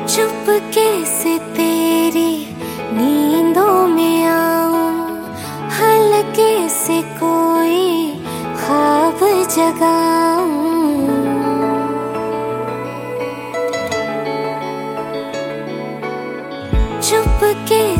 चुपके से तेरी नींदों में आऊं, हल्के से कोई ख्वाब जगाऊं। चुपके